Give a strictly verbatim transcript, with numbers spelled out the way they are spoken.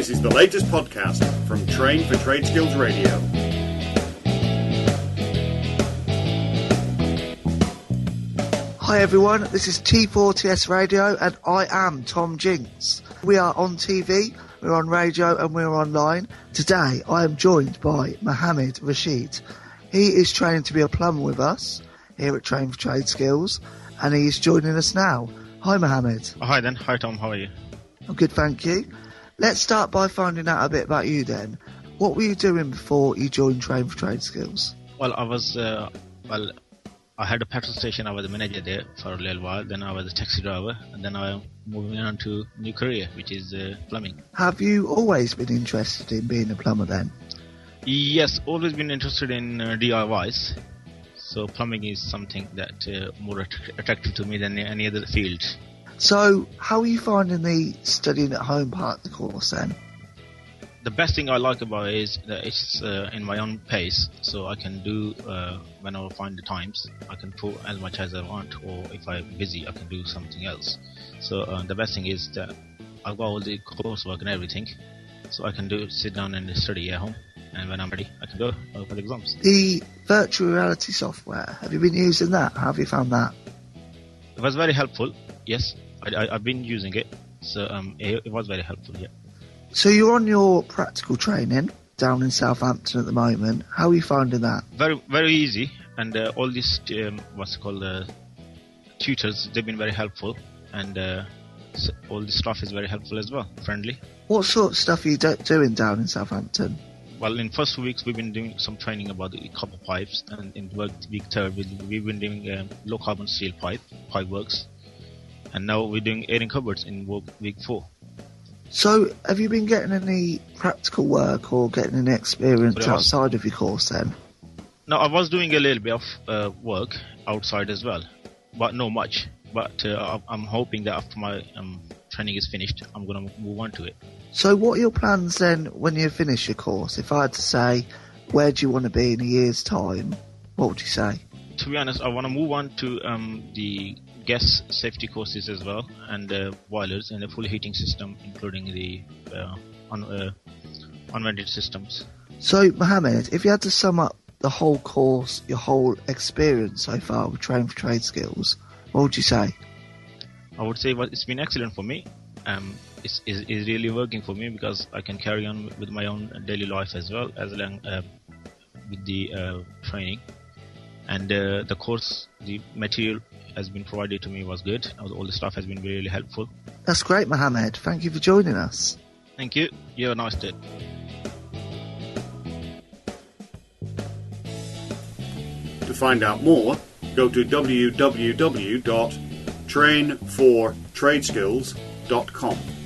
This is the latest podcast from Train for Trade Skills Radio. Hi everyone, this is T four T S Radio and I am Tom Jinks. We are on T V, we're on radio and we're online. Today I am joined by Mohammed Rashid. He is training to be a plumber with us here at Train for Trade Skills and he is joining us now. Hi Mohammed. Oh, hi then, hi Tom, how are you? I'm good, thank you. Let's start by finding out a bit about you then. What were you doing before you joined Train for Trade Skills? Well, I was, uh, well, I had a petrol station, I was a manager there for a little while, then I was a taxi driver, and then I moved on to a new career, which is uh, plumbing. Have you always been interested in being a plumber then? Yes, always been interested in uh, D I Ys, so plumbing is something that uh, more att- attractive to me than any other field. So, how are you finding the studying at home part of the course then? The best thing I like about it is that it's uh, in my own pace, so I can do uh, when I find the times. I can put as much as I want, or if I'm busy, I can do something else. So uh, the best thing is that I've got all the coursework and everything, so I can do sit down and study at home. And when I'm ready, I can go for the exams. The virtual reality software, have you been using that? How have you found that? It was very helpful. Yes, I, I, I've been using it, so um, it, it was very helpful. Yeah. So you're on your practical training down in Southampton at the moment. How are you finding that? Very, very easy, and uh, all these um, what's it called uh, tutors, they've been very helpful, and uh, so all the staff is very helpful as well, friendly. What sort of stuff are you do- doing down in Southampton? Well, in first weeks we've been doing some training about the copper pipes, and in work, week third we- we've been doing um, low carbon steel pipe pipe works, and now we're doing airing cupboards in work, week four. So, have you been getting any practical work or getting any experience was, outside of your course then? No, I was doing a little bit of uh, work outside as well, but not much. But uh, I'm hoping that after my um, training is finished, I'm going to move on to it. So, what are your plans then when you finish your course? If I had to say, where do you want to be in a year's time, what would you say? To be honest, I want to move on to um, the gas safety courses as well, and uh, boilers and the full heating system, including the uh, un- uh, unvented systems. So, Mohammed, if you had to sum up the whole course, your whole experience so far with Train for Trade Skills, what would you say? I would say well, it's been excellent for me. Um, it's, it's, it's really working for me because I can carry on with my own daily life as well as long uh, with the uh, training. And uh, the course, the material has been provided to me was good. All the stuff has been really helpful. That's great, Mohammed. Thank you for joining us. Thank you. You have a nice day. To find out more, go to w w w dot train for trade skills dot com.